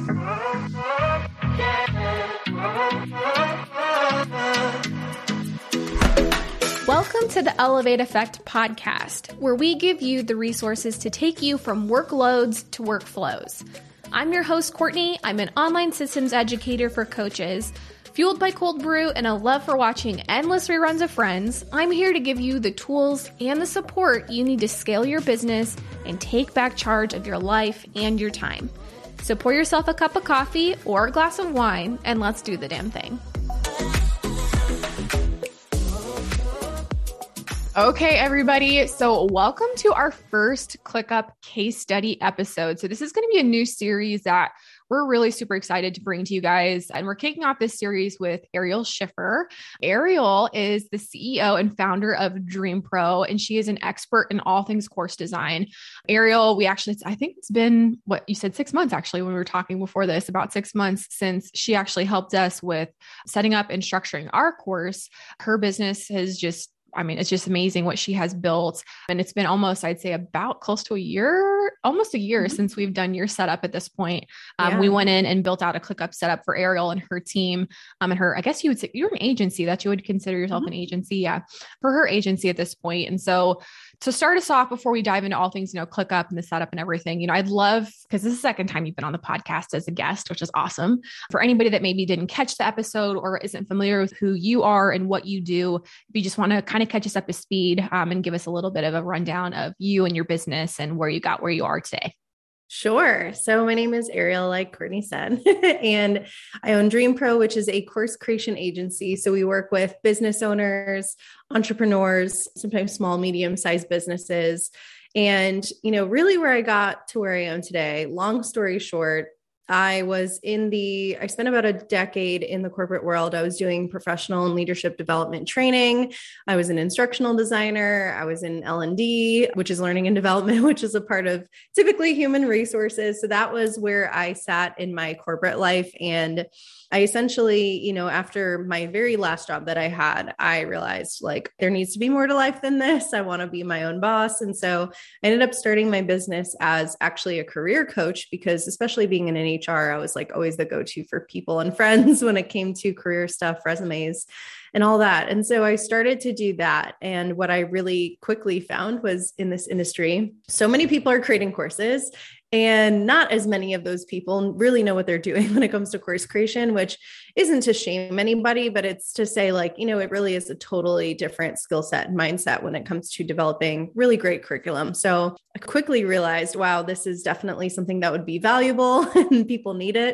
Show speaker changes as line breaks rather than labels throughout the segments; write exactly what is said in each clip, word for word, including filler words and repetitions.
Welcome to the Elevate Effect podcast, where we give you the resources to take you from workloads to workflows. I'm your host, Courtney. I'm an online systems educator for coaches. Fueled by cold brew and a love for watching endless reruns of Friends, I'm here to give you the tools and the support you need to scale your business and take back charge of your life and your time. So pour yourself a cup of coffee or a glass of wine and let's do the damn thing. Okay, everybody. So welcome to our first ClickUp case study episode. So this is going to be a new series that we're really super excited to bring to you guys. And we're kicking off this series with Ariel Schiffer. Ariel is the C E O and founder of DreamPro, and she is an expert in all things course design. Ariel, we actually, I think it's been what you said, six months actually, when we were talking before this, about six months since she actually helped us with setting up and structuring our course. Her business has just I mean, it's just amazing what she has built. And it's been almost, I'd say about close to a year, almost a year mm-hmm. since we've done your setup at this point. Um, yeah. We went in and built out a ClickUp setup for Ariel and her team. Um, and her, I guess you would say you're an agency that you would consider yourself mm-hmm. an agency. Yeah. For her agency at this point. And so to start us off, before we dive into all things, you know, ClickUp and the setup and everything, you know, I'd love, because this is the second time you've been on the podcast as a guest, which is awesome. For anybody that maybe didn't catch the episode or isn't familiar with who you are and what you do, if you just want to kind of catch us up to speed um, and give us a little bit of a rundown of you and your business and where you got where you are today.
Sure. So my name is Ariel, like Courtney said, and I own DreamPro, which is a course creation agency. So we work with business owners, entrepreneurs, sometimes small, medium-sized businesses. And, you know, really where I got to where I am today, long story short, I was in the, I spent about a decade in the corporate world. I was doing professional and leadership development training. I was an instructional designer. I was in L and D, which is learning and development, which is a part of typically human resources. So that was where I sat in my corporate life. And I essentially, you know, after my very last job that I had, I realized like there needs to be more to life than this. I want to be my own boss. And so I ended up starting my business as actually a career coach, because especially being in an H R, I was like always the go-to for people and friends when it came to career stuff, resumes, and all that. And so I started to do that. And what I really quickly found was in this industry, so many people are creating courses, and not as many of those people really know what they're doing when it comes to course creation, which isn't to shame anybody, but it's to say like, you know, it really is a totally different skill set and mindset when it comes to developing really great curriculum. So I quickly realized, wow, this is definitely something that would be valuable and people need it.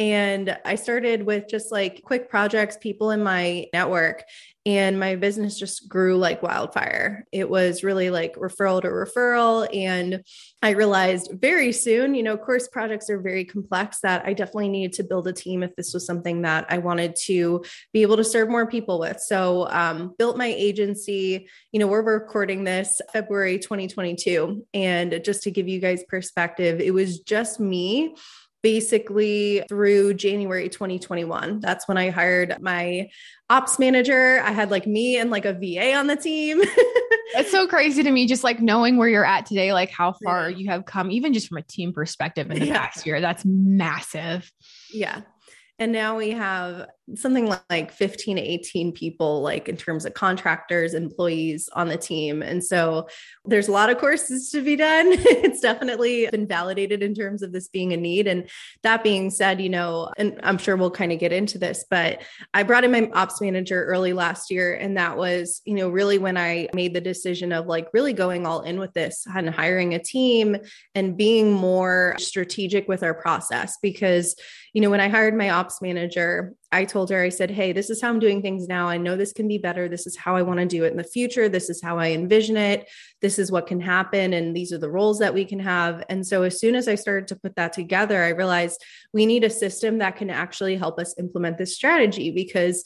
And I started with just like quick projects, people in my network, and my business just grew like wildfire. It was really like referral to referral. And I realized very soon, you know, course projects are very complex, that I definitely needed to build a team if this was something that I wanted to be able to serve more people with. So um, built my agency. You know, we're recording this February twenty twenty-two. And just to give you guys perspective, it was just me basically through January twenty twenty-one. That's when I hired my ops manager. I had like me and like a V A on the team.
It's so crazy to me, just like knowing where you're at today, like how far yeah. you have come, even just from a team perspective in the yeah. past year. That's massive.
Yeah. And now we have something like fifteen to eighteen people, like in terms of contractors, employees on the team. And so there's a lot of courses to be done. It's definitely been validated in terms of this being a need. And that being said, you know, and I'm sure we'll kind of get into this, but I brought in my ops manager early last year. And that was, you know, really when I made the decision of like really going all in with this and hiring a team and being more strategic with our process. Because, you know, when I hired my ops manager, I told her, I said, hey, this is how I'm doing things now. I know this can be better. This is how I want to do it in the future. This is how I envision it. This is what can happen. And these are the roles that we can have. And so as soon as I started to put that together, I realized we need a system that can actually help us implement this strategy, because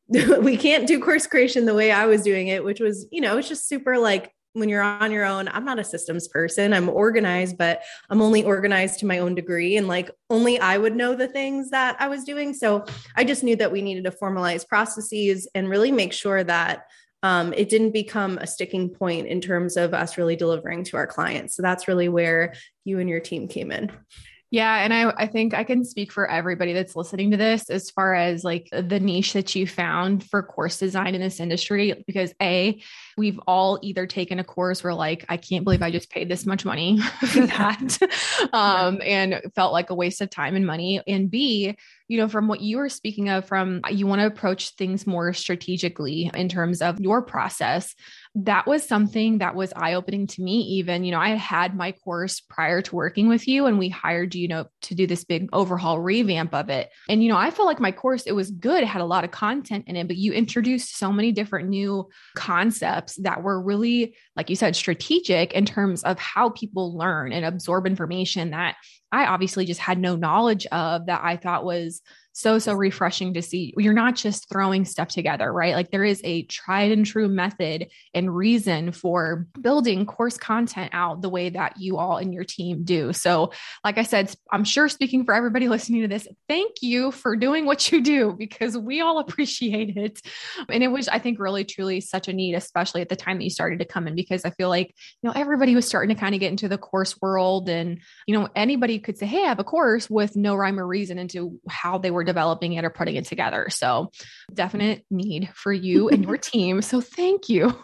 we can't do course creation the way I was doing it, which was, you know, it's just super like, when you're on your own, I'm not a systems person. I'm organized, but I'm only organized to my own degree. And like only I would know the things that I was doing. So I just knew that we needed to formalize processes and really make sure that um, it didn't become a sticking point in terms of us really delivering to our clients. So that's really where you and your team came in.
Yeah. And I, I think I can speak for everybody that's listening to this as far as like the niche that you found for course design in this industry, because A, we've all either taken a course where like, I can't believe I just paid this much money for that. um, and felt like a waste of time and money. And B, you know, from what you were speaking of, from you want to approach things more strategically in terms of your process. That was something that was eye-opening to me. Even, you know, I had my course prior to working with you and we hired you, you know, to do this big overhaul revamp of it. And, you know, I felt like my course, it was good. It had a lot of content in it, but you introduced so many different new concepts that were really, like you said, strategic in terms of how people learn and absorb information that I obviously just had no knowledge of, that I thought was so, so refreshing to see. You're not just throwing stuff together, right? Like there is a tried and true method and reason for building course content out the way that you all and your team do. So like I said, I'm sure speaking for everybody listening to this, thank you for doing what you do, because we all appreciate it. And it was, I think, really, truly such a need, especially at the time that you started to come in, because I feel like, you know, everybody was starting to kind of get into the course world, and, you know, anybody could say, hey, I have a course, with no rhyme or reason into how they were developing it or putting it together. So definite need for you and your team. So thank you.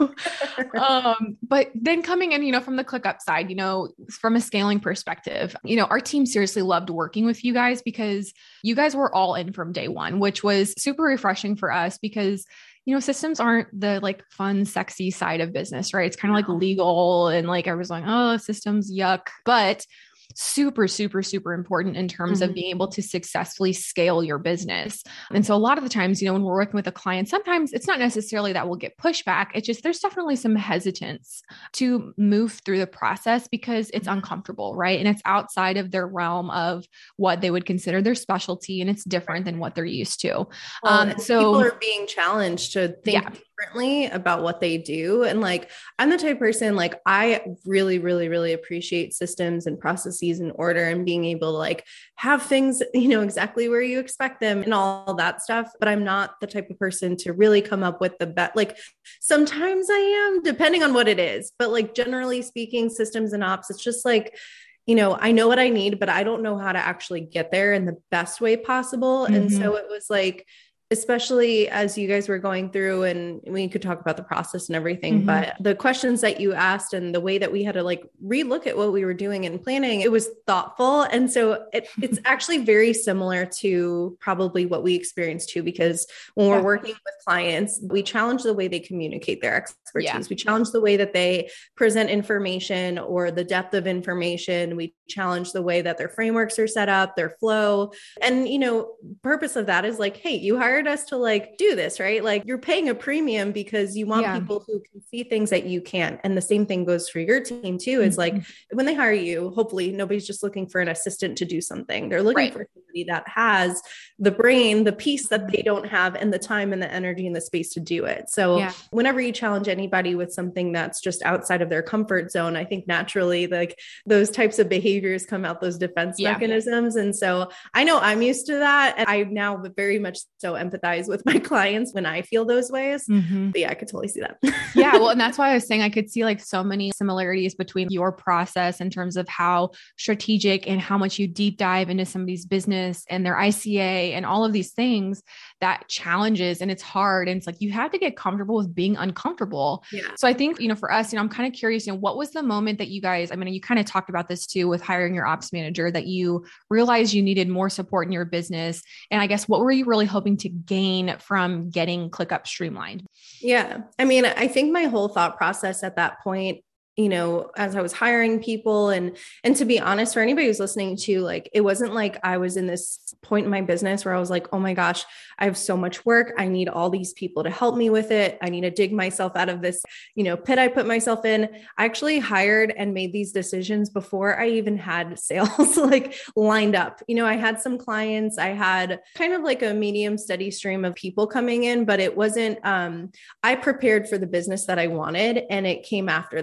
um, but then coming in, you know, from the ClickUp side, you know, from a scaling perspective, you know, our team seriously loved working with you guys, because you guys were all in from day one, which was super refreshing for us, because you know, systems aren't the like fun, sexy side of business, right? It's kind of like legal and like everyone's like, oh, systems, yuck. But super, super, super important in terms mm-hmm. of being able to successfully scale your business. And so a lot of the times, you know, when we're working with a client, sometimes it's not necessarily that we'll get pushback. It's just, there's definitely some hesitance to move through the process because it's uncomfortable, right? And it's outside of their realm of what they would consider their specialty. And it's different than what they're used to.
Well, um, so people are being challenged to think
yeah.
differently about what they do. And like, I'm the type of person, like, I really, really, really appreciate systems and processes and order and being able to like have things, you know, exactly where you expect them and all that stuff. But I'm not the type of person to really come up with the best, like sometimes I am, depending on what it is, but like generally speaking, systems and ops, it's just like, you know, I know what I need, but I don't know how to actually get there in the best way possible. Mm-hmm. And so it was like, especially as you guys were going through, and we could talk about the process and everything, mm-hmm. but the questions that you asked and the way that we had to like relook at what we were doing and planning, it was thoughtful. And so it, it's actually very similar to probably what we experienced too, because when we're yeah. working with clients, we challenge the way they communicate their expertise. Yeah. We challenge the way that they present information or the depth of information. We challenge the way that their frameworks are set up, their flow. And, you know, purpose of that is like, hey, you hired us to like do this, right? Like you're paying a premium because you want yeah. people who can see things that you can't. And the same thing goes for your team too. It's mm-hmm. like when they hire you, hopefully nobody's just looking for an assistant to do something. They're looking right. for somebody that has the brain, the piece that they don't have, and the time and the energy and the space to do it. So yeah. whenever you challenge anybody with something that's just outside of their comfort zone, I think naturally like those types of behaviors come out, those defense yeah. mechanisms. And so I know I'm used to that. And I now very much so empathize with my clients when I feel those ways. Mm-hmm. But yeah, I could totally see that.
Yeah. Well, and that's why I was saying I could see like so many similarities between your process in terms of how strategic and how much you deep dive into somebody's business and their I C A and all of these things that challenges, and it's hard. And it's like, you have to get comfortable with being uncomfortable. Yeah. So I think, you know, for us, you know, I'm kind of curious, you know, what was the moment that you guys, I mean, you kind of talked about this too, with hiring your ops manager, that you realized you needed more support in your business. And I guess, what were you really hoping to gain from getting ClickUp streamlined?
Yeah. I mean, I think my whole thought process at that point, you know, as I was hiring people and, and to be honest, for anybody who's listening to, like, it wasn't like I was in this point in my business where I was like, oh my gosh, I have so much work. I need all these people to help me with it. I need to dig myself out of this, you know, pit I put myself in. I actually hired and made these decisions before I even had sales like lined up. You know, I had some clients, I had kind of like a medium steady stream of people coming in, but it wasn't, um, I prepared for the business that I wanted and it came after that. And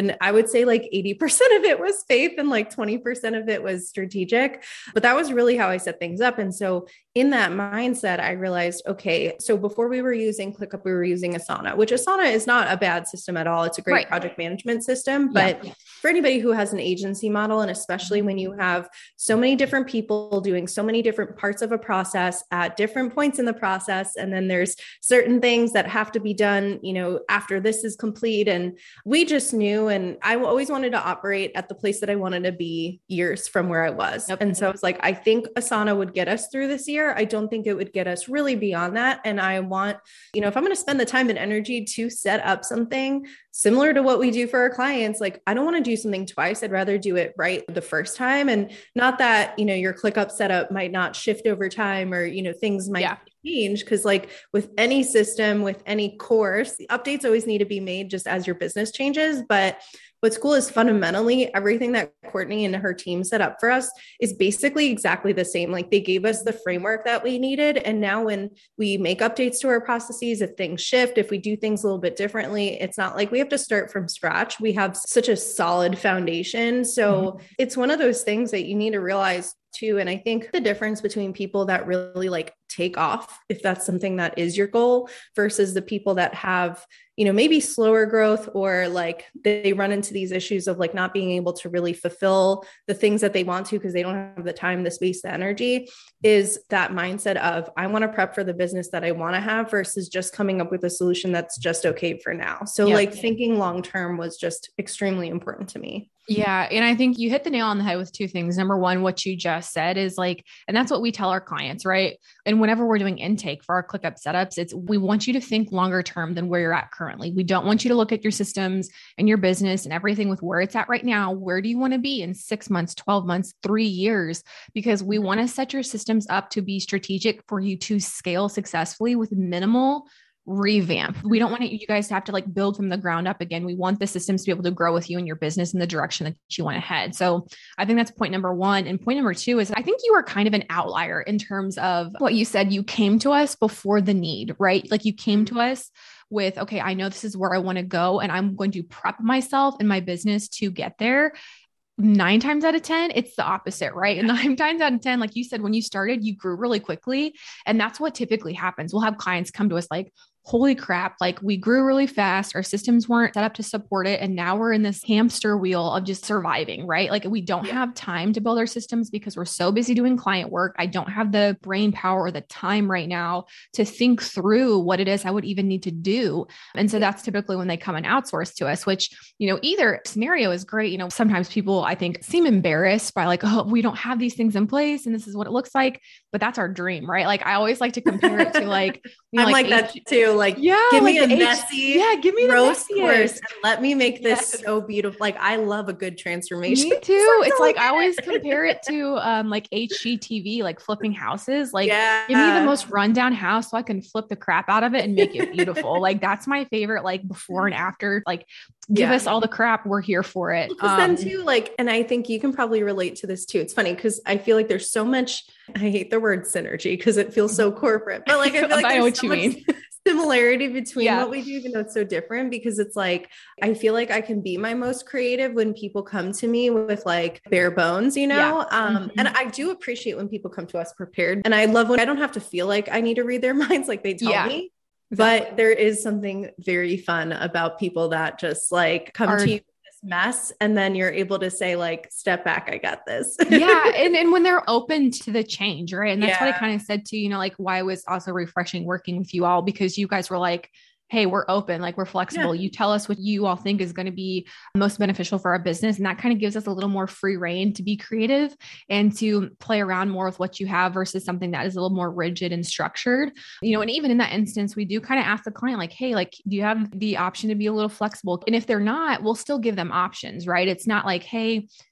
And I would say like eighty percent of it was faith and like twenty percent of it was strategic. But that was really how I set things up. And so in that mindset, I realized, okay, so before we were using ClickUp, we were using Asana, which Asana is not a bad system at all. It's a great right. project management system. But yeah. for anybody who has an agency model, and especially when you have so many different people doing so many different parts of a process at different points in the process, and then there's certain things that have to be done, you know, after this is complete. And we just knew, and I always wanted to operate at the place that I wanted to be years from where I was. Yep. And so I was like, I think Asana would get us through this year. I don't think it would get us really beyond that. And I want, you know, if I'm going to spend the time and energy to set up something similar to what we do for our clients, like I don't want to do something twice. I'd rather do it right the first time. And not that, you know, your ClickUp setup might not shift over time, or, you know, things might yeah. change. Cause like with any system, with any course, the updates always need to be made just as your business changes. But what's cool is fundamentally everything that Courtney and her team set up for us is basically exactly the same. Like they gave us the framework that we needed. And now when we make updates to our processes, if things shift, if we do things a little bit differently, it's not like we have to start from scratch. We have such a solid foundation. So mm-hmm. it's one of those things that you need to realize too. And I think the difference between people that really like take off, if that's something that is your goal, versus the people that have, you know, maybe slower growth, or like they run into these issues of like not being able to really fulfill the things that they want to because they don't have the time, the space, the energy, is that mindset of I want to prep for the business that I want to have versus just coming up with a solution that's just okay for now. So yep. like thinking long-term was just extremely important to me.
Yeah. And I think you hit the nail on the head with two things. Number one, what you just said is like, and that's what we tell our clients, right? And whenever we're doing intake for our ClickUp setups, it's, we want you to think longer term than where you're at currently. We don't want you to look at your systems and your business and everything with where it's at right now. Where do you want to be in six months, twelve months, three years? Because we want to set your systems up to be strategic for you to scale successfully with minimal revamp. We don't want you guys to have to like build from the ground up again. We want the systems to be able to grow with you and your business in the direction that you want to head. So I think that's point number one. And point number two is I think you are kind of an outlier in terms of what you said. You came to us before the need, right? Like you came to us with, okay, I know this is where I want to go and I'm going to prep myself and my business to get there. Nine times out of ten, it's the opposite, right? And nine times out of ten, like you said, when you started, you grew really quickly. And that's what typically happens. We'll have clients come to us like, holy crap, like we grew really fast. Our systems weren't set up to support it. And now we're in this hamster wheel of just surviving, right? Like we don't yeah. have time to build our systems because we're so busy doing client work. I don't have the brain power or the time right now to think through what it is I would even need to do. And so that's typically when they come and outsource to us, which, you know, either scenario is great. You know, sometimes people, I think, seem embarrassed by like, oh, we don't have these things in place and this is what it looks like, but that's our dream, right? Like I always like to compare it to like, you know,
I'm like, like that too. Like, yeah, give me
like
a messy,
H- yeah, give me the
roast course and let me make this yes. so beautiful. Like, I love a good transformation.
Me too. It's like, I always compare it to, um, like H G T V, like flipping houses. Like, yeah. give me the most rundown house so I can flip the crap out of it and make it beautiful. Like, that's my favorite, like before and after, like, give yeah. us all the crap. We're here for it.
Because um, then too, like, and I think you can probably relate to this too. It's funny because I feel like there's so much, I hate the word synergy because it feels so corporate, but like, I feel like
I know
there's
what
so
you
much
mean.
similarity between
yeah.
what we do, even though it's so different, because it's like, I feel like I can be my most creative when people come to me with like bare bones, you know? Yeah. Um, mm-hmm. And I do appreciate when people come to us prepared. And I love when I don't have to feel like I need to read their minds, like they tell
yeah.
me. Exactly. But there is something very fun about people that just like come Are- to you with this mess and then you're able to say like, step back, I got this.
yeah. And, and when they're open to the change, right? And that's
yeah.
what I kind of said to, you know, like why it was also refreshing working with you all, because you guys were like, hey, we're open, like we're flexible. Yeah. You tell us what you all think is going to be most beneficial for our business. And that kind of gives us a little more free reign to be creative and to play around more with what you have versus something that is a little more rigid and structured, you know, and even in that instance, we do kind of ask the client like, hey, like, do you have the option to be a little flexible? And if they're not, we'll still give them options, right? It's not like, hey,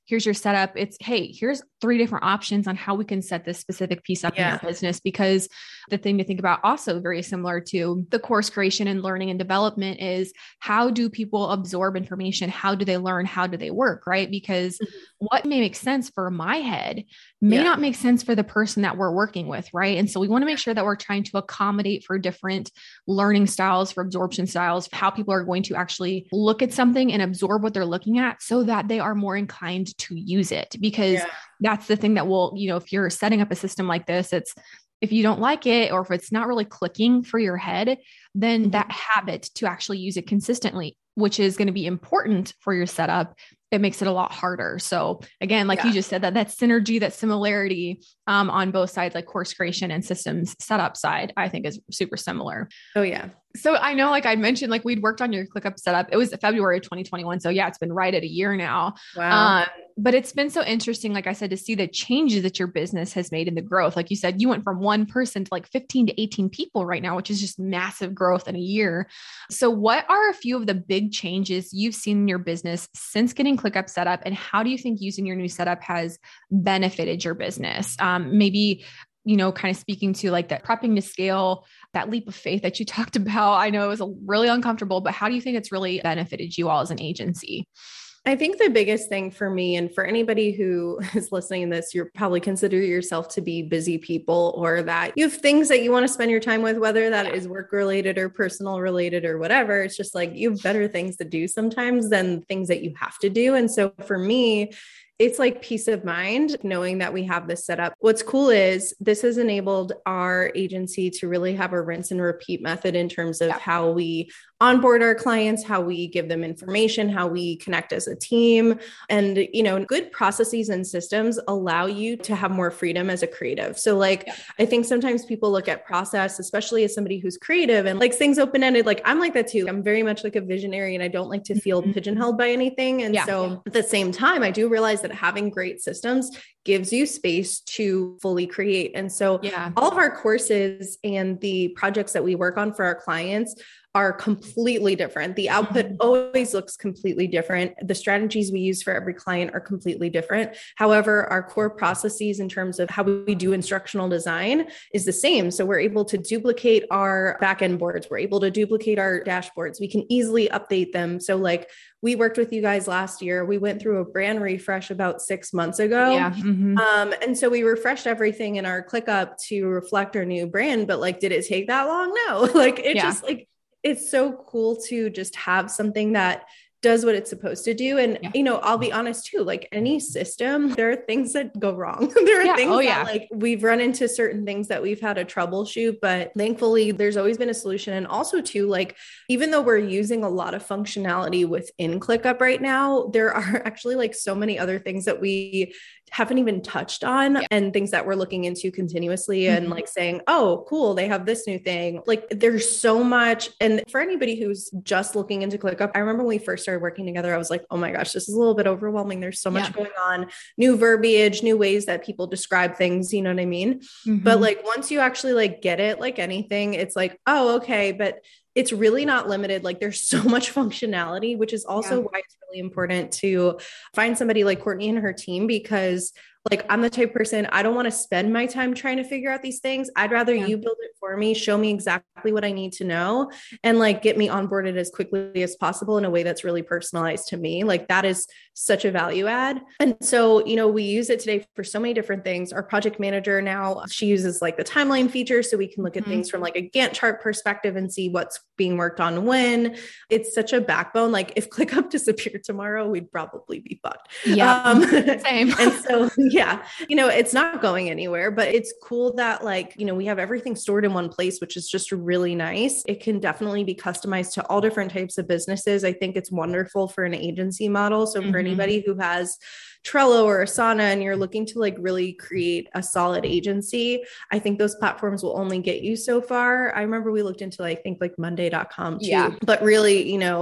here's your setup. It's, hey, here's three different options on how we can set this specific piece up
Yeah.
in your business. Because the thing to think about, also very similar to the course creation and learning and development, is how do people absorb information? How do they learn? How do they work? Right? Because
Mm-hmm.
what may make sense for my head may
Yeah.
not make sense for the person that we're working with. Right. And so we want to make sure that we're trying to accommodate for different learning styles, for absorption styles, how people are going to actually look at something and absorb what they're looking at, so that they are more inclined to use it. Because
Yeah.
that's the thing that will, you know, if you're setting up a system like this, it's, if you don't like it, or if it's not really clicking for your head, then
Mm-hmm.
that habit to actually use it consistently, which is going to be important for your setup, it makes it a lot harder. So again, like
Yeah.
you just said, that that synergy, that similarity um, on both sides, like course creation and systems setup side, I think is super similar.
Oh yeah.
So I know, like I mentioned, like we'd worked on your ClickUp setup. It was February of twenty twenty-one. So yeah, it's been right at a year now.
Wow.
Um, but it's been so interesting, like I said, to see the changes that your business has made in the growth. Like you said, you went from one person to like fifteen to eighteen people right now, which is just massive growth in a year. So what are a few of the big changes you've seen in your business since getting ClickUp set up? And how do you think using your new setup has benefited your business? Um, maybe, you know, kind of speaking to like that prepping to scale, that leap of faith that you talked about. I know it was really uncomfortable, but how do you think it's really benefited you all as an agency?
I think the biggest thing for me, and for anybody who is listening to this, you're probably consider yourself to be busy people, or that you have things that you want to spend your time with, whether that is work related or personal related or whatever. It's just like you have better things to do sometimes than things that you have to do. And so for me, it's like peace of mind knowing that we have this set up. What's cool is this has enabled our agency to really have a rinse and repeat method in terms of
Yeah.
how we onboard our clients, how we give them information, how we connect as a team. And, you know, good processes and systems allow you to have more freedom as a creative. So like,
Yeah.
I think sometimes people look at process, especially as somebody who's creative, and like things open-ended. Like I'm like that too. I'm very much like a visionary, and I don't like to feel
Mhm.
pigeonholed by anything. And
Yeah.
so at the same time, I do realize that having great systems gives you space to fully create. And so
Yeah.
all of our courses and the projects that we work on for our clients are completely different. The output
Mhm.
always looks completely different. The strategies we use for every client are completely different. However, our core processes in terms of how we do instructional design is the same. So we're able to duplicate our backend boards. We're able to duplicate our dashboards. We can easily update them. So like we worked with you guys last year. We went through a brand refresh about six months ago.
Yeah. Mhm.
Um, and so we refreshed everything in our ClickUp to reflect our new brand, but like, did it take that long? No, like it
Yeah.
just like, it's so cool to just have something that does what it's supposed to do. And,
Yeah.
you know, I'll be honest too, like any system, there are things that go wrong. there are
Yeah.
things
Oh,
that
yeah.
like we've run into certain things that we've had to troubleshoot, but thankfully there's always been a solution. And also too, like, even though we're using a lot of functionality within ClickUp right now, there are actually like so many other things that we haven't even touched on,
Yeah.
and things that we're looking into continuously and
Mhm.
like saying, oh, cool, they have this new thing. Like there's so much. And for anybody who's just looking into ClickUp, I remember when we first started working together, I was like, oh my gosh, this is a little bit overwhelming. There's so much
Yeah.
going on, new verbiage, new ways that people describe things, you know what I mean?
Mhm.
But like, once you actually like get it, like anything, it's like, oh, okay. But it's really not limited. Like there's so much functionality, which is also
Yeah.
why it's really important to find somebody like Courtney and her team, because like I'm the type of person, I don't want to spend my time trying to figure out these things. I'd rather
Yeah.
you build it for me, show me exactly what I need to know, and like get me onboarded as quickly as possible in a way that's really personalized to me. Like that is such a value add. And so, you know, we use it today for so many different things. Our project manager now, she uses like the timeline feature so we can look at
Mhm.
things from like a Gantt chart perspective and see what's being worked on when. It's such a backbone. Like if ClickUp disappeared tomorrow, we'd probably be fucked.
Yeah.
Um,
Same.
and so, yeah, you know, it's not going anywhere, but it's cool that like, you know, we have everything stored in one place, which is just really nice. It can definitely be customized to all different types of businesses. I think it's wonderful for an agency model. So for
Mhm.
anybody who has Trello or Asana and you're looking to like really create a solid agency, I think those platforms will only get you so far. I remember we looked into, I think like monday dot com too,
Yeah.
but really, you know,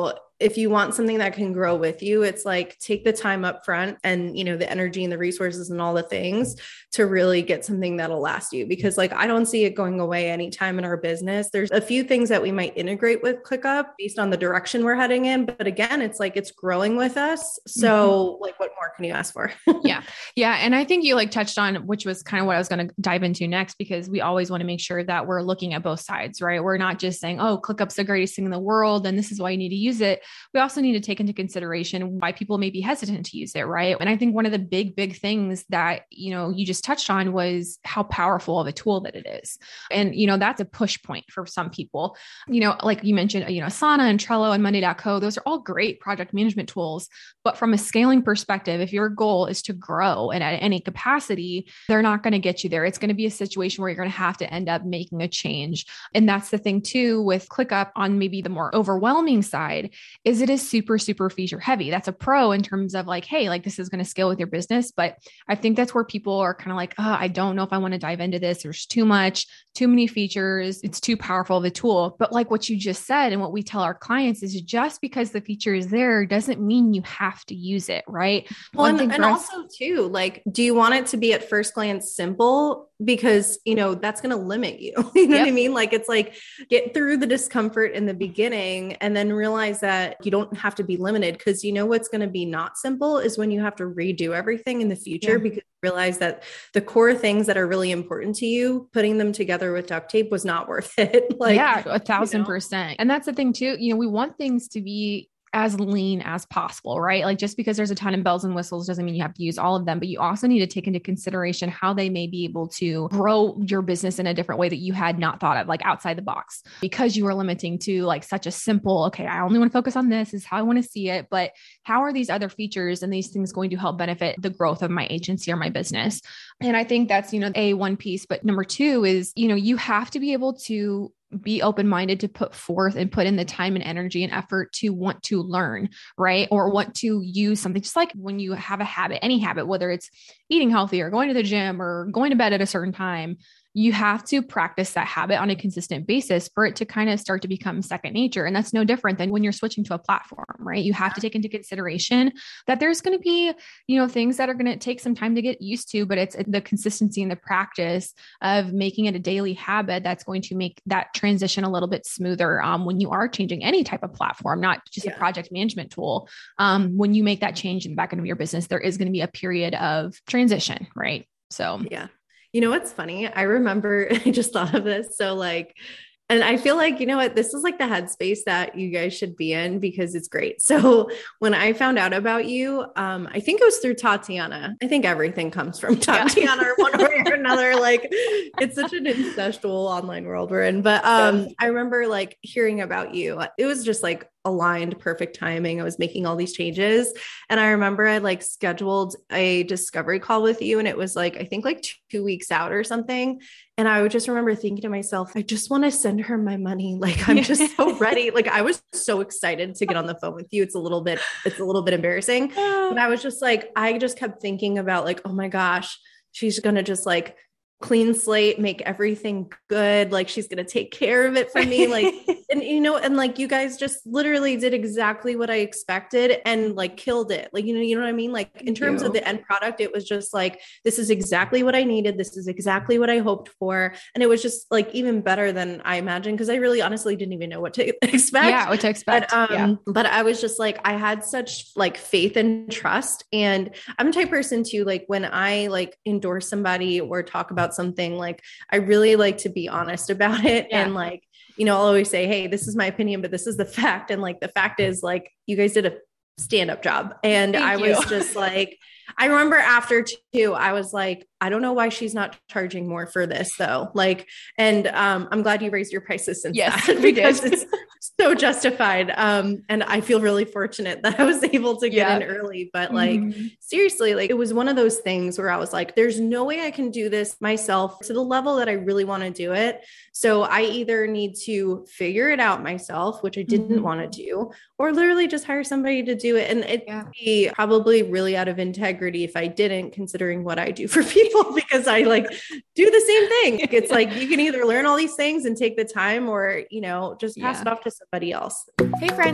if you want something that can grow with you, it's like, take the time up front and, you know, the energy and the resources and all the things to really get something that'll last you. Because like, I don't see it going away anytime in our business. There's a few things that we might integrate with ClickUp based on the direction we're heading in. But again, it's like, it's growing with us. So mm-hmm. like, what more can you ask for?
Yeah. Yeah. And I think you like touched on, which was kind of what I was going to dive into next, because we always want to make sure that we're looking at both sides, right? We're not just saying, oh, ClickUp's the greatest thing in the world, and this is why you need to use it. We also need to take into consideration why people may be hesitant to use it, right? And I think one of the big, big things that, you know, you just touched on was how powerful of a tool that it is. And, you know, that's a push point for some people. You know, like you mentioned, you know, Asana and Trello and Monday dot co, those are all great project management tools. But from a scaling perspective, if your goal is to grow and at any capacity, they're not going to get you there. It's going to be a situation where you're going to have to end up making a change. And that's the thing too, with ClickUp on maybe the more overwhelming side, is it is super, super feature heavy. That's a pro in terms of like, hey, like this is going to scale with your business. But I think that's where people are kind of like, oh, I don't know if I want to dive into this. There's too much, too many features. It's too powerful of a tool. But like what you just said, and what we tell our clients is just because the feature is there doesn't mean you have to use it, right?
Well, and, and us- also too, like, do you want it to be at first glance simple? Because, you know, that's going to limit you. You know yep. what I mean? Like, it's like, get through the discomfort in the beginning and then realize that you don't have to be limited. Cause you know, what's going to be not simple is when you have to redo everything in the future, yeah. because you realize that the core things that are really important to you, putting them together with duct tape was not worth it. Like,
yeah, a thousand you know? percent. And that's the thing too, you know, we want things to be as lean as possible, right? Like just because there's a ton of bells and whistles doesn't mean you have to use all of them, but you also need to take into consideration how they may be able to grow your business in a different way that you had not thought of, like outside the box, because you were limiting to like such a simple, okay, I only want to focus on this, this is how I want to see it. But how are these other features and these things going to help benefit the growth of my agency or my business? And I think that's, you know, a one piece, but number two is, you know, you have to be able to be open-minded to put forth and put in the time and energy and effort to want to learn, right? Or want to use something, just like when you have a habit, any habit, whether it's eating healthy or going to the gym or going to bed at a certain time, you have to practice that habit on a consistent basis for it to kind of start to become second nature. And that's no different than when you're switching to a platform, right? You have to take into consideration that there's going to be, you know, things that are going to take some time to get used to, but it's the consistency and the practice of making it a daily habit that's going to make that transition a little bit smoother um, when you are changing any type of platform, not just yeah. a project management tool. Um, when you make that change in the back end of your business, there is going to be a period of transition, right? So,
yeah. You know, what's funny? I remember, I just thought of this. So like, and I feel like, you know what, this is like the headspace that you guys should be in because it's great. So when I found out about you, um, I think it was through Tatiana. I think everything comes from Tatiana or one way or another. Like it's such an incestual online world we're in. But um, I remember like hearing about you. It was just like aligned, perfect timing. I was making all these changes. And I remember I like scheduled a discovery call with you. And it was like, I think like two weeks out or something. And I would just remember thinking to myself, I just want to send her my money. Like, I'm just so ready. Like, I was so excited to get on the phone with you. It's a little bit, it's a little bit embarrassing, but I was just like, I just kept thinking about like, oh my gosh, she's going to just like clean slate, make everything good. Like she's going to take care of it for me. Like, and you know, and like, you guys just literally did exactly what I expected and like killed it. Like, you know, you know what I mean? Like in terms of the end product, it was just like, this is exactly what I needed. This is exactly what I hoped for. And it was just like even better than I imagined. Cause I really honestly didn't even know what to expect.
Yeah. What to expect.
But, um,
yeah.
but I was just like, I had such like faith and trust. And I'm the type of person too, like when I like endorse somebody or talk about something, like I really like to be honest about it. Yeah. And like, you know, I'll always say, hey, this is my opinion, but this is the fact. And like, the fact is like, you guys did a stand-up job. And Thank I you. was just like, I remember after two, I was like, I don't know why she's not charging more for this though. Like, and um, I'm glad you raised your prices since
yes,
that because it's so justified. Um, and I feel really fortunate that I was able to get yeah. in early, but like, mm-hmm. seriously, like it was one of those things where I was like, there's no way I can do this myself to the level that I really want to do it. So I either need to figure it out myself, which I didn't mm-hmm. want to do, or literally just hire somebody to do it. And it'd yeah. be probably really out of integrity if I didn't, considering what I do for people, because I like do the same thing. It's like, you can either learn all these things and take the time or, you know, just pass yeah. it off to somebody else.
Hey friends.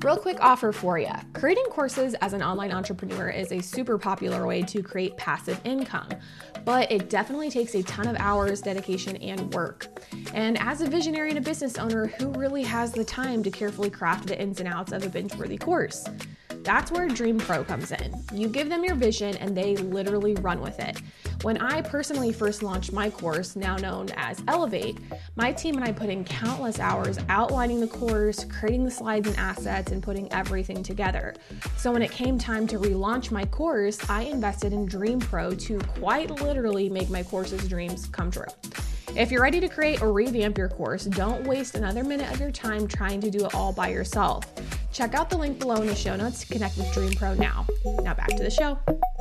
Real quick offer for you. Creating courses as an online entrepreneur is a super popular way to create passive income, but it definitely takes a ton of hours, dedication, and work. And as a visionary and a business owner, who really has the time to carefully craft the ins and outs of a binge-worthy course? That's where Dream Pro comes in. You give them your vision and they literally run with it. When I personally first launched my course, now known as Elevate, my team and I put in countless hours outlining the course, creating the slides and assets, and putting everything together. So when it came time to relaunch my course, I invested in Dream Pro to quite literally make my course's dreams come true. If you're ready to create or revamp your course, don't waste another minute of your time trying to do it all by yourself. Check out the link below in the show notes to connect with Dream Pro now. Now back to the show.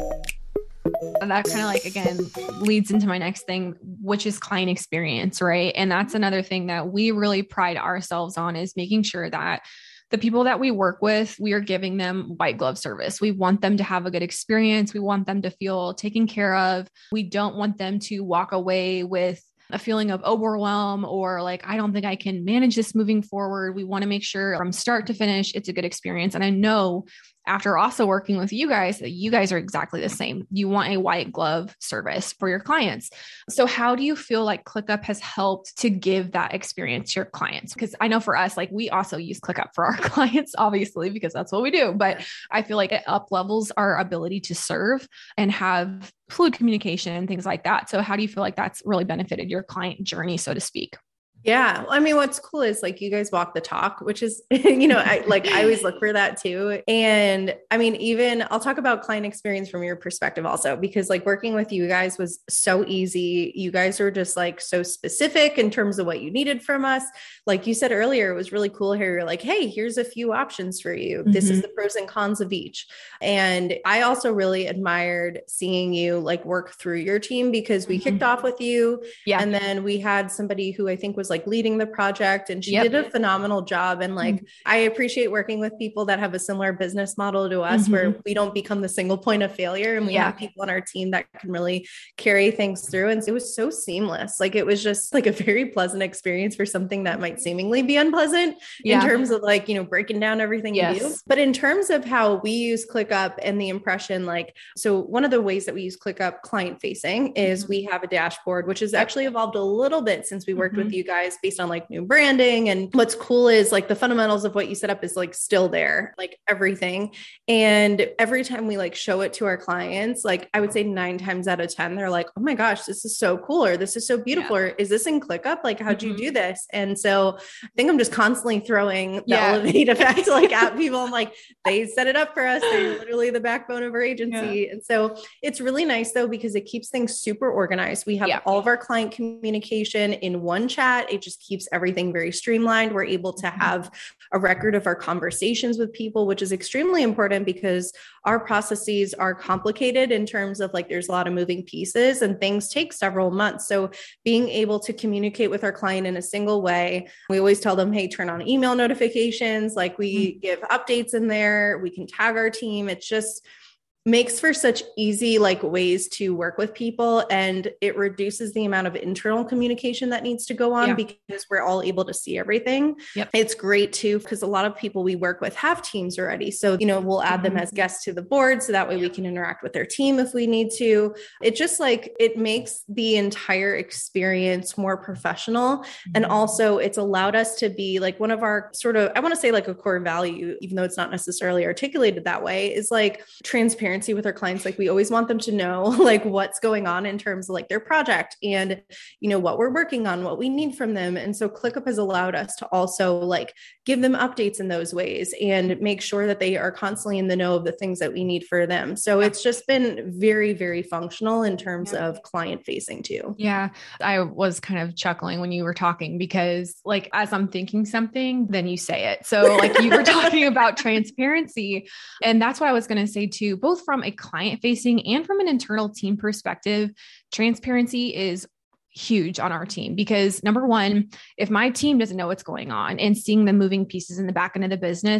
That kind of like, again, leads into my next thing, which is client experience, right? And that's another thing that we really pride ourselves on, is making sure that the people that we work with, we are giving them white glove service. We want them to have a good experience. We want them to feel taken care of. We don't want them to walk away with a feeling of overwhelm or like, I don't think I can manage this moving forward. We want to make sure from start to finish, it's a good experience. And I know after also working with you guys, that you guys are exactly the same. You want a white glove service for your clients. So how do you feel like ClickUp has helped to give that experience to your clients? Because I know for us, like we also use ClickUp for our clients, obviously, because that's what we do. But I feel like it up levels our ability to serve and have fluid communication and things like that. So how do you feel like that's really benefited your client journey, so to speak?
Yeah. I mean, what's cool is like you guys walk the talk, which is, you know, I like, I always look for that too. And I mean, even I'll talk about client experience from your perspective also, because like working with you guys was so easy. You guys were just like so specific in terms of what you needed from us. Like you said earlier, it was really cool here. You're like, hey, here's a few options for you. Mm-hmm. This is the pros and cons of each. And I also really admired seeing you like work through your team, because we mm-hmm. kicked off with you. Yeah. And then we had somebody who I think was like leading the project, and she yep. did a phenomenal job. And like, mm-hmm. I appreciate working with people that have a similar business model to us, mm-hmm. where we don't become the single point of failure, and we yeah. have people on our team that can really carry things through. And it was so seamless. Like, it was just like a very pleasant experience for something that might seemingly be unpleasant yeah. in terms of like, you know, breaking down everything yes. you do. But in terms of how we use ClickUp and the impression, like, so one of the ways that we use ClickUp client facing is mm-hmm. we have a dashboard, which has actually evolved a little bit since we worked mm-hmm. with you guys, based on like new branding. And what's cool is like the fundamentals of what you set up is like still there, like everything. And every time we like show it to our clients, like I would say nine times out of ten, they're like, oh my gosh, this is so cool. Or this is so beautiful. Yeah. Or is this in ClickUp? Like, how'd mm-hmm. you do this? And so I think I'm just constantly throwing the yeah. Elevate effect like at people. I'm like, they set it up for us. They're literally the backbone of our agency. Yeah. And so it's really nice though, because it keeps things super organized. We have yeah. all of our client communication in one chat. It just keeps everything very streamlined. We're able to have a record of our conversations with people, which is extremely important because our processes are complicated in terms of like, there's a lot of moving pieces and things take several months. So being able to communicate with our client in a single way, we always tell them, hey, turn on email notifications. Like we mm-hmm. give updates in there. We can tag our team. It's just makes for such easy like ways to work with people, and it reduces the amount of internal communication that needs to go on yeah. because we're all able to see everything. Yep. It's great too, because a lot of people we work with have teams already. So, you know, we'll add mm-hmm. them as guests to the board. So that way we can interact with their team if we need to. It just like, it makes the entire experience more professional. Mm-hmm. And also it's allowed us to be like one of our sort of, I want to say like a core value, even though it's not necessarily articulated that way, is like transparency with our clients. Like we always want them to know like what's going on in terms of like their project and, you know, what we're working on, what we need from them. And so ClickUp has allowed us to also like give them updates in those ways and make sure that they are constantly in the know of the things that we need for them. So it's just been very, very functional in terms yeah. of client facing too.
Yeah. I was kind of chuckling when you were talking because like, as I'm thinking something, then you say it. So like you were talking about transparency, and that's what I was going to say too, both from a client facing and from an internal team perspective. Transparency is huge on our team because number one, if my team doesn't know what's going on and seeing the moving pieces in the back end of the business, it is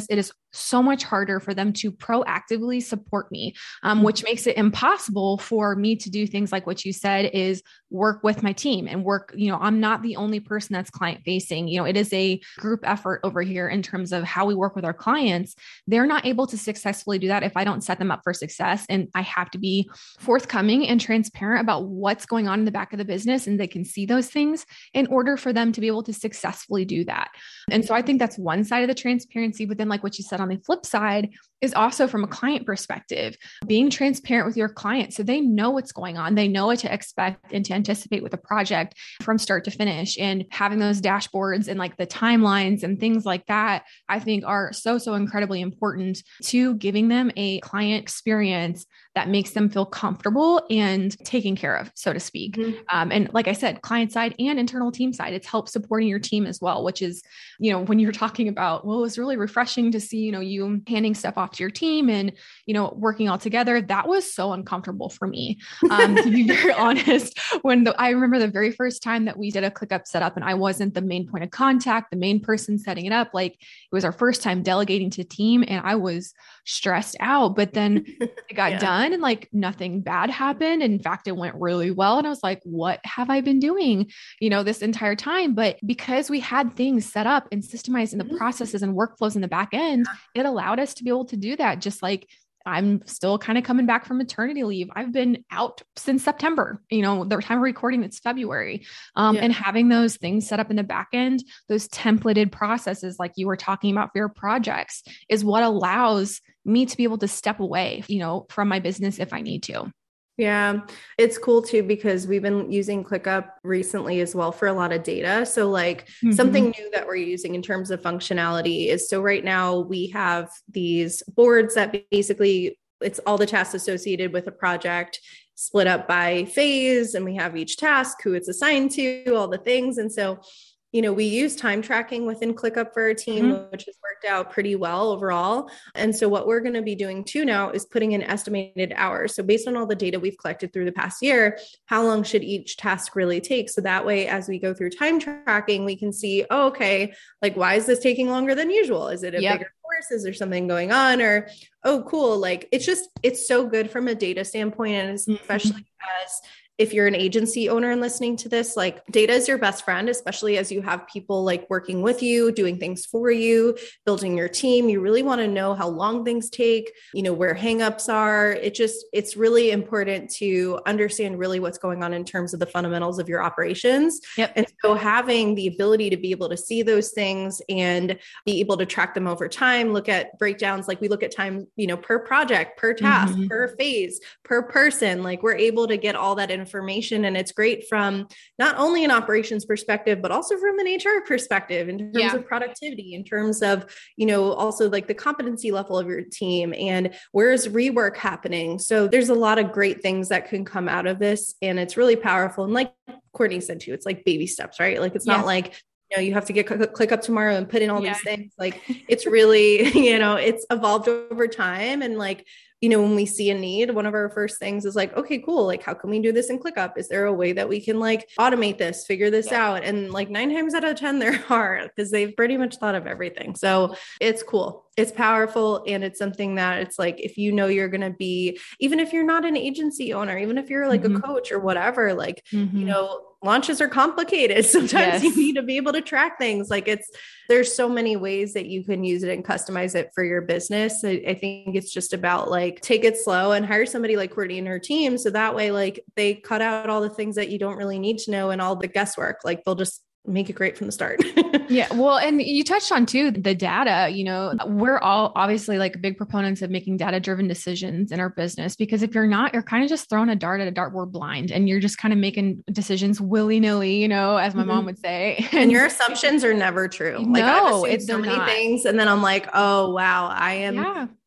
so much harder for them to proactively support me, um, which makes it impossible for me to do things like what you said is work with my team and work, you know, I'm not the only person that's client facing, you know, it is a group effort over here in terms of how we work with our clients. They're not able to successfully do that if I don't set them up for success. And I have to be forthcoming and transparent about what's going on in the back of the business, and they can see those things in order for them to be able to successfully do that. And so I think that's one side of the transparency. But then, like what you said on the flip side, is also from a client perspective, being transparent with your client so they know what's going on. They know what to expect and to anticipate with a project from start to finish, and having those dashboards and like the timelines and things like that, I think are so, so incredibly important to giving them a client experience that makes them feel comfortable and taken care of, so to speak. Mm-hmm. Um, and like I said, client side and internal team side, it's helped supporting your team as well, which is, you know, when you're talking about, well, it was really refreshing to see, you know, you handing stuff off to your team and, you know, working all together. That was so uncomfortable for me. Um, to be very honest, when the, I remember the very first time that we did a ClickUp setup and I wasn't the main point of contact, the main person setting it up, like it was our first time delegating to team and I was stressed out, but then it got yeah. done and like nothing bad happened. In fact, it went really well. And I was like, what have I been doing, you know, this entire time? But because we had things set up and systemized in the processes and workflows in the back end, it allowed us to be able to do that. Just like I'm still kind of coming back from maternity leave. I've been out since September, you know, the time of recording, it's February. Um, yeah. And having those things set up in the back end, those templated processes, like you were talking about for your projects, is what allows me to be able to step away, you know, from my business if I need to.
Yeah, it's cool too, because we've been using ClickUp recently as well for a lot of data. So like mm-hmm. something new that we're using in terms of functionality is, so right now we have these boards that basically it's all the tasks associated with a project split up by phase, and we have each task, who it's assigned to, all the things. And so you know, we use time tracking within ClickUp for our team, mm-hmm. which has worked out pretty well overall. And so what we're going to be doing too now is putting in estimated hours. So based on all the data we've collected through the past year, how long should each task really take? So that way, as we go through time tracking, we can see, oh, okay, like, why is this taking longer than usual? Is it a yep. bigger course? Is there something going on? Or, oh, cool. Like, it's just, it's so good from a data standpoint. And especially mm-hmm. as if you're an agency owner and listening to this, like data is your best friend, especially as you have people like working with you, doing things for you, building your team. You really want to know how long things take, you know, where hangups are. It just, it's really important to understand really what's going on in terms of the fundamentals of your operations.
Yep.
And so having the ability to be able to see those things and be able to track them over time, look at breakdowns, like we look at time, you know, per project, per task, mm-hmm. per phase, per person, like we're able to get all that information. information. And it's great from not only an operations perspective, but also from an H R perspective in terms yeah. of productivity, in terms of, you know, also like the competency level of your team and where is rework happening. So there's a lot of great things that can come out of this. And it's really powerful. And like Courtney said too, it's like baby steps, right? Like it's yeah. not like, you know, you have to get ClickUp tomorrow and put in all yeah. these things. Like it's really, you know, it's evolved over time. And like, you know, when we see a need, one of our first things is like, okay, cool. Like, how can we do this in ClickUp? Is there a way that we can like automate this, figure this yeah. out? And like nine times out of ten, there are, because they've pretty much thought of everything. So it's cool. It's powerful. And it's something that it's like, if you know, you're going to be, even if you're not an agency owner, even if you're like mm-hmm. a coach or whatever, like, mm-hmm. you know, launches are complicated. Sometimes yes. you need to be able to track things. Like it's, there's so many ways that you can use it and customize it for your business. I, I think it's just about like, take it slow and hire somebody like Courtney and her team. So that way, like they cut out all the things that you don't really need to know and all the guesswork, like they'll just make it great from the start.
Yeah. Well, and you touched on too, the data, you know, we're all obviously like big proponents of making data-driven decisions in our business, because if you're not, you're kind of just throwing a dart at a dartboard blind and you're just kind of making decisions willy-nilly, you know, as my mm-hmm. mom would say.
And, and your assumptions are never true. Like
no,
I've assumed so many not. things. And then I'm like, oh, wow, I am yeah.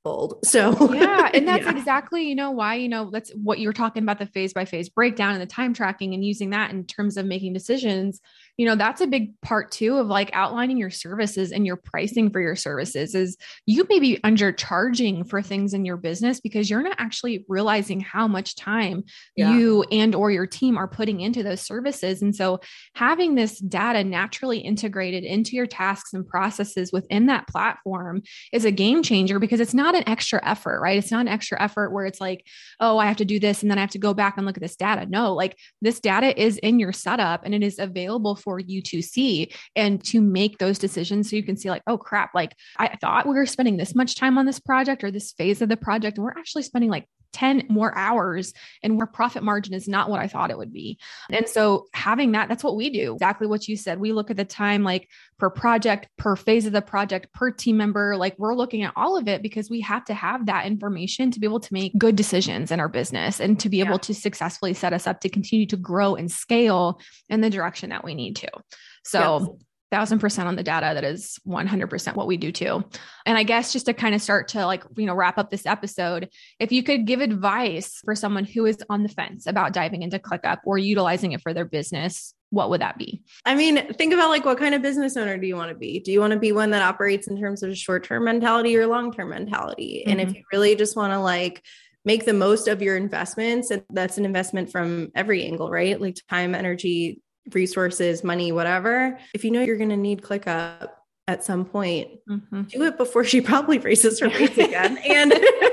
fold. So
yeah. And that's
yeah.
exactly, you know, why, you know, that's what you're talking about, the phase by phase breakdown and the time tracking and using that in terms of making decisions. You know, that's a big part too of like outlining your services and your pricing for your services is you may be undercharging for things in your business because you're not actually realizing how much time yeah. you and or your team are putting into those services. And so having this data naturally integrated into your tasks and processes within that platform is a game changer because it's not an extra effort, right? It's not an extra effort where it's like, oh, I have to do this and then I have to go back and look at this data. No, like this data is in your setup and it is available for you to see and to make those decisions. So you can see like, oh crap, like I thought we were spending this much time on this project or this phase of the project, and we're actually spending like ten more hours and our profit margin is not what I thought it would be. And so having that, that's what we do. Exactly what you said. We look at the time, like per project, per phase of the project, per team member, like we're looking at all of it because we have to have that information to be able to make good decisions in our business and to be able yeah. to successfully set us up to continue to grow and scale in the direction that we need to. So yes. Thousand percent on the data. That is one hundred percent what we do too. And I guess just to kind of start to like, you know, wrap up this episode, if you could give advice for someone who is on the fence about diving into ClickUp or utilizing it for their business, what would that be?
I mean, think about like, what kind of business owner do you want to be? Do you want to be one that operates in terms of a short-term mentality or long-term mentality? Mm-hmm. And if you really just want to like make the most of your investments, and that's an investment from every angle, right? Like time, energy, resources, money, whatever. If you know you're going to need ClickUp at some point, mm-hmm. do it before she probably raises her rates again. And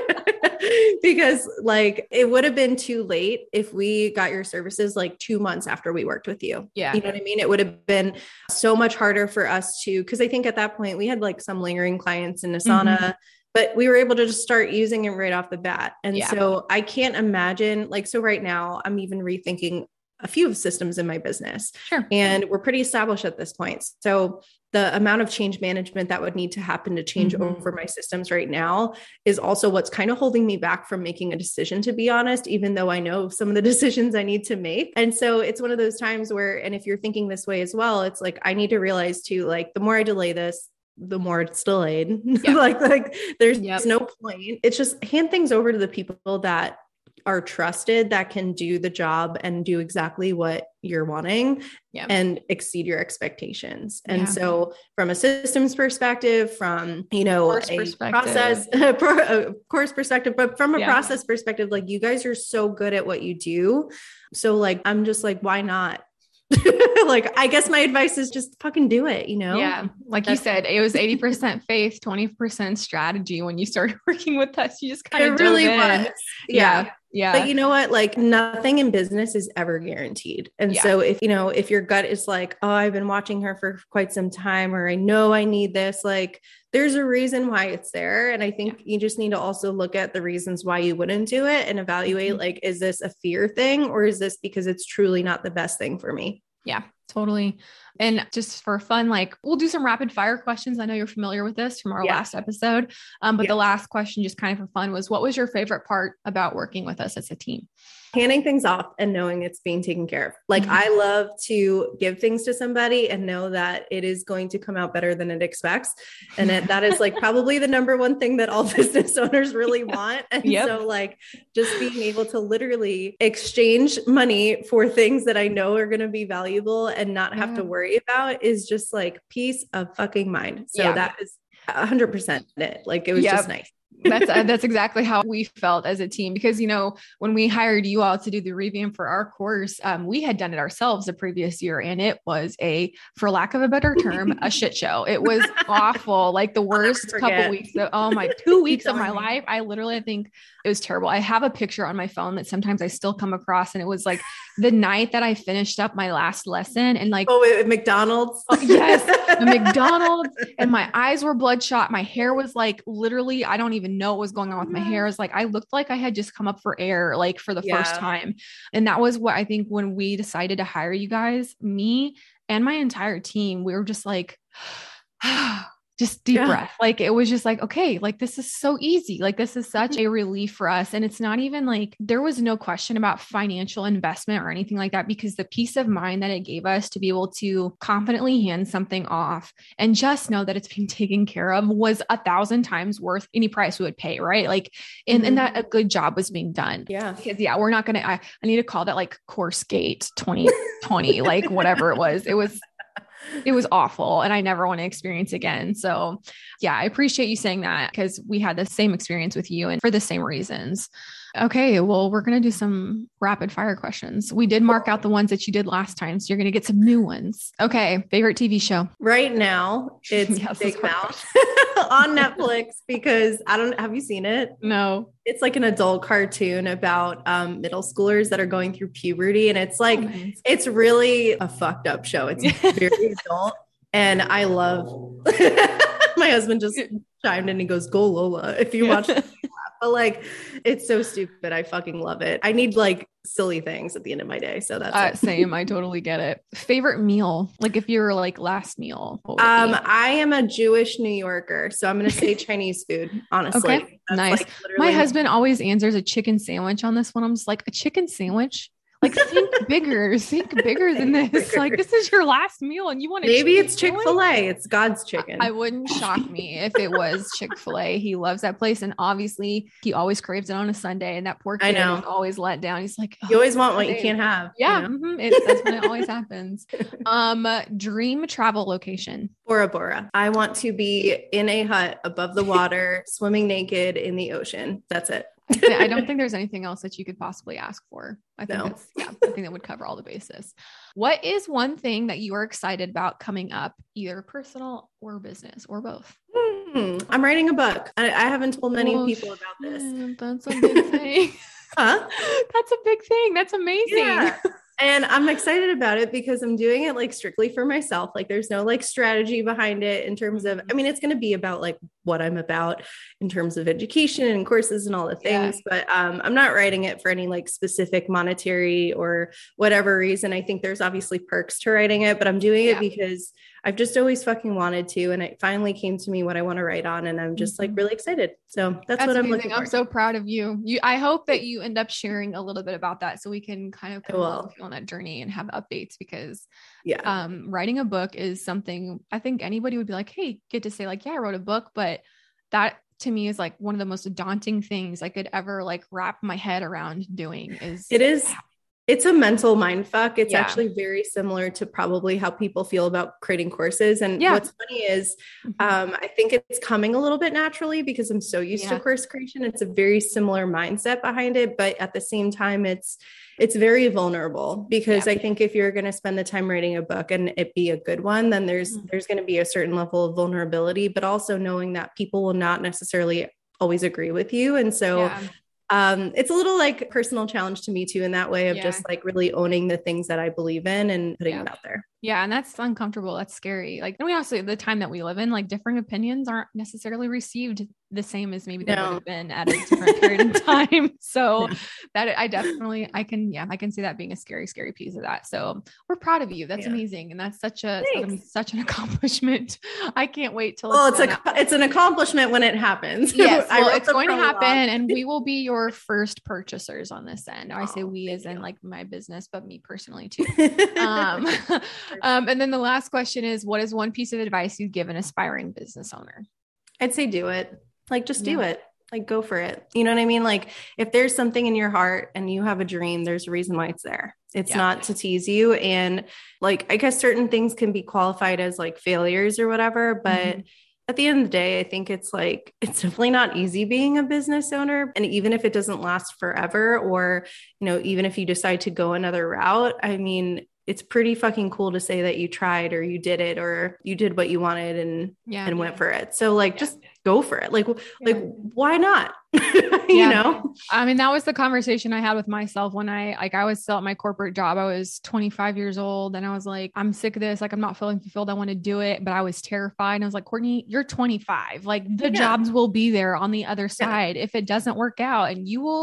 because like, it would have been too late if we got your services like two months after we worked with you.
Yeah.
You know what I mean? It would have been so much harder for us to, cause I think at that point we had like some lingering clients in Asana, mm-hmm. but we were able to just start using it right off the bat. And yeah. so I can't imagine like, so right now I'm even rethinking a few systems in my business.
Sure.
And we're pretty established at this point. So the amount of change management that would need to happen to change mm-hmm. over my systems right now is also what's kind of holding me back from making a decision, to be honest, even though I know some of the decisions I need to make. And so it's one of those times where, and if you're thinking this way as well, it's like, I need to realize too, like the more I delay this, the more it's delayed. Yep. like, like there's yep. no point. It's just hand things over to the people that are trusted, that can do the job and do exactly what you're wanting yeah. and exceed your expectations. And yeah. so from a systems perspective, from, you know, course a process, a course perspective, but from a yeah. process perspective, like you guys are so good at what you do. So like, I'm just like, why not? Like, I guess my advice is just fucking do it, you know?
Yeah. Like That's- you said, it was eighty percent faith, twenty percent strategy. When you started working with us, you just kind of really was.
Yeah.
yeah. Yeah.
But you know what? Like nothing in business is ever guaranteed. And yeah. so if, you know, if your gut is like, oh, I've been watching her for quite some time, or I know I need this, like there's a reason why it's there. And I think yeah. you just need to also look at the reasons why you wouldn't do it and evaluate, mm-hmm. like, is this a fear thing or is this because it's truly not the best thing for me?
Yeah, totally. And just for fun, like we'll do some rapid fire questions. I know you're familiar with this from our yeah. last episode. Um, but yeah. the last question, just kind of for fun, was what was your favorite part about working with us as a team?
Handing things off and knowing it's being taken care of. Like mm-hmm. I love to give things to somebody and know that it is going to come out better than it expects. And it, that is like probably the number one thing that all business owners really yeah. want. And yep. so like just being able to literally exchange money for things that I know are going to be valuable and not have yeah. to worry about is just like peace of fucking mind. So yeah. that is a hundred percent it. Like it was yep. just nice.
that's, uh, that's exactly how we felt as a team, because, you know, when we hired you all to do the revamp for our course, um, we had done it ourselves the previous year. And it was a, for lack of a better term, a shit show. It was awful. Like the worst couple weeks of, oh my, two weeks of my life. I literally, I think it was terrible. I have a picture on my phone that sometimes I still come across. And it was like the night that I finished up my last lesson and like,
oh, at McDonald's.
Oh, yes. The McDonald's, and my eyes were bloodshot. My hair was like, literally, I don't even know what was going on with my hair. It's like, I looked like I had just come up for air, like for the yeah. first time. And that was what I think when we decided to hire you guys, me and my entire team, we were just like, just deep
Yeah.
breath. Like, it was just like, okay, like this is so easy. Like, this is such a relief for us. And it's not even like, there was no question about financial investment or anything like that, because the peace of mind that it gave us to be able to confidently hand something off and just know that it's being taken care of was a thousand times worth any price we would pay. Right. Like, and,
Mhm.
and that a good job was being done.
Yeah.
Because yeah, we're not going to, I, I need to call that like Course Gate twenty twenty, like whatever it was. It was, it was awful. And I never want to experience again. So yeah, I appreciate you saying that, because we had the same experience with you and for the same reasons. Okay. Well, we're going to do some rapid fire questions. We did mark out the ones that you did last time, so you're going to get some new ones. Okay. Favorite T V show?
Right now, it's
Yes,
Big
that's
Mouth on Netflix, because I don't, have you seen it?
No.
It's like an adult cartoon about um, middle schoolers that are going through puberty. And it's like,
Oh, nice.
it's really a fucked up show. It's very adult. And I love, my husband just chimed in and goes, "Go Lola," if you watch it. But like, it's so stupid. I fucking love it. I need like silly things at the end of my day. So that's
Uh,
it.
same. I totally get it. Favorite meal? Like, if you're like last meal. what would it
Um,
be?
I am a Jewish New Yorker, so I'm going to say Chinese food, honestly.
Okay,
That's
nice.
like
My
literally-
husband always answers a chicken sandwich on this one. I'm just like, a chicken sandwich? Like, think bigger, think bigger than this. Like, this is your last meal and you want to
Maybe it's Chick-fil-A. It's God's chicken.
I wouldn't shock me if it was Chick-fil-A. He loves that place. And obviously he always craves it on a Sunday, and that poor
I
kid
know.
is always let down. He's like,
You
"Oh,
always want what you
Sunday."
can't have. you
Yeah.
know?
mhm, it, that's when it always happens. Um, dream travel location.
Bora Bora. I want to be in a hut above the water, swimming naked in the ocean. That's it.
I thi- I don't think there's anything else that you could possibly ask for. I think
No.
that's, yeah, I think that would cover all the bases. What is one thing that you are excited about coming up, either personal or business or both?
Hmm. I'm writing a book. I, I haven't told many
Oh,
people about this.
shit, That's a big thing.
Huh?
That's a big thing. That's amazing.
Yeah. And I'm excited about it because I'm doing it like strictly for myself. Like, there's no like strategy behind it in terms of, I mean, it's going to be about like what I'm about in terms of education and courses and all the things, yeah. but um, I'm not writing it for any like specific monetary or whatever reason. I think there's obviously perks to writing it, but I'm doing
yeah.
it because I've just always fucking wanted to. And it finally came to me what I want to write on. And I'm just like really excited. So that's, that's what I'm
amazing.
looking for.
I'm so proud of you. You, I hope that you end up sharing a little bit about that so we can kind of come along on that journey and have updates, because
yeah,
um, writing a book is something I think anybody would be like, hey, get to say like, yeah, I wrote a book, but that to me is like one of the most daunting things I could ever like wrap my head around doing. Is
it is. It's a mental mind fuck. It's
yeah.
actually very similar to probably how people feel about creating courses. And
yeah.
what's funny is um, I think it's coming a little bit naturally because I'm so used
yeah.
to course creation. It's a very similar mindset behind it, but at the same time, it's it's very vulnerable because yeah. I think if you're going to spend the time writing a book and it be a good one, then there's mm-hmm. there's going to be a certain level of vulnerability, but also knowing that people will not necessarily always agree with you. And so yeah. Um, it's a little like personal challenge to me too, in that way of yeah. just like really owning the things that I believe in and putting
yeah.
it out there.
Yeah. And that's uncomfortable. That's scary. Like, and we also, the time that we live in, like different opinions aren't necessarily received the same as maybe they no. would have been at a different period in time. So yeah. that I definitely, I can, yeah, I can see that being a scary, scary piece of that. So we're proud of you. That's yeah. amazing. And that's such a, such an accomplishment. I can't wait till
well, it's a, out. it's an accomplishment when it happens.
Yes, well, it's going to happen and we will be your first purchasers on this end. I say oh, we as in like my business, but me personally too. um, um, and then the last question is, what is one piece of advice you'd give an aspiring business owner?
I'd say do it. Like, just do yeah. it. Like, go for it. You know what I mean? Like, if there's something in your heart and you have a dream, there's a reason why it's there. It's yeah. not to tease you. And like, I guess certain things can be qualified as like failures or whatever, but mm-hmm. at the end of the day, I think it's like, it's definitely not easy being a business owner. And even if it doesn't last forever, or, you know, even if you decide to go another route, I mean, it's pretty fucking cool to say that you tried or you did it or you did what you wanted and, yeah, and yeah. went for it. So like, yeah. just go for it. Like, yeah. like, why not? you
yeah.
know?
I mean, that was the conversation I had with myself when I, like, I was still at my corporate job. I was twenty-five years old and I was like, I'm sick of this. Like, I'm not feeling fulfilled. I want to do it, but I was terrified. And I was like, Courtney, you're twenty-five. Like the yeah. jobs will be there on the other side. Yeah. If it doesn't work out, and you will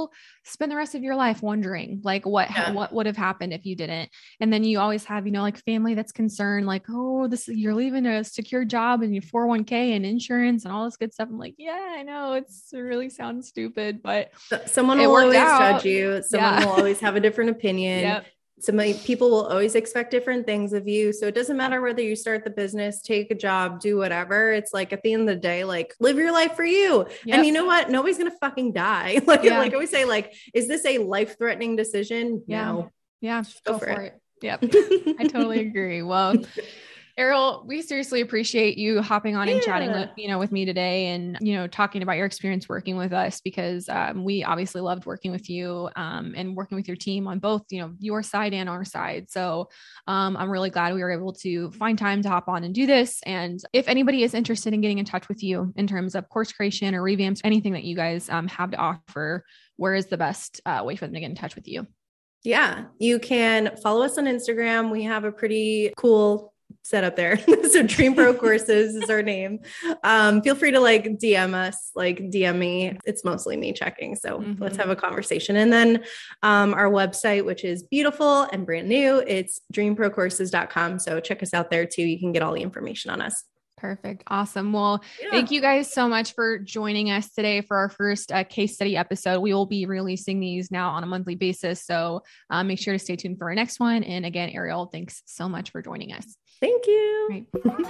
spend the rest of your life wondering like what,
Yeah.
what would have happened if you didn't. And then you always have, you know, like family that's concerned, like, oh, this you're leaving a secure job and your four oh one k and insurance and all this good stuff. I'm like, yeah, I know it's, it really sounds stupid, but
someone
it
will
worked
always
out.
judge you. Someone
Yeah.
will always have a different opinion.
Yep.
So many people will always expect different things of you. So it doesn't matter whether you start the business, take a job, do whatever. It's like at the end of the day, like live your life for you.
Yep.
And you know what? Nobody's going to fucking die. Like,
Yeah.
like I always say, like, is this a life-threatening decision?
Yeah.
No.
Yeah.
Go
Go
for
for
it.
it. Yep. I totally agree. Well, Ariel, we seriously appreciate you hopping on and chatting
Yeah.
with, you know, with me today and, you know, talking about your experience working with us because um, we obviously loved working with you um, and working with your team on both, you know, your side and our side. So um, I'm really glad we were able to find time to hop on and do this. And if anybody is interested in getting in touch with you in terms of course creation or revamps, anything that you guys um, have to offer, where is the best uh, way for them to get in touch with you?
Yeah. You can follow us on Instagram. We have a pretty cool set up there. So Dream Pro Courses is our name. Um, feel free to like D M us, like D M me. It's mostly me checking. So
Mm-hmm.
let's have a conversation. And then um, our website, which is beautiful and brand new, it's dream pro courses dot com. So check us out there too. You can get all the information on us.
Perfect. Awesome. Well,
Yeah.
thank you guys so much for joining us today for our first uh, case study episode. We will be releasing these now on a monthly basis. So uh, make sure to stay tuned for our next one. And again, Ariel, thanks so much for joining us.
Thank you.
Right.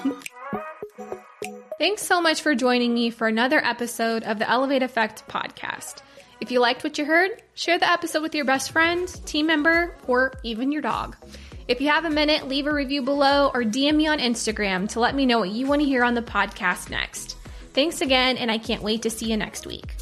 Thanks so much for joining me for another episode of the Elevate Effect podcast. If you liked what you heard, share the episode with your best friend, team member, or even your dog. If you have a minute, leave a review below or D M me on Instagram to let me know what you want to hear on the podcast next. Thanks again, and I can't wait to see you next week.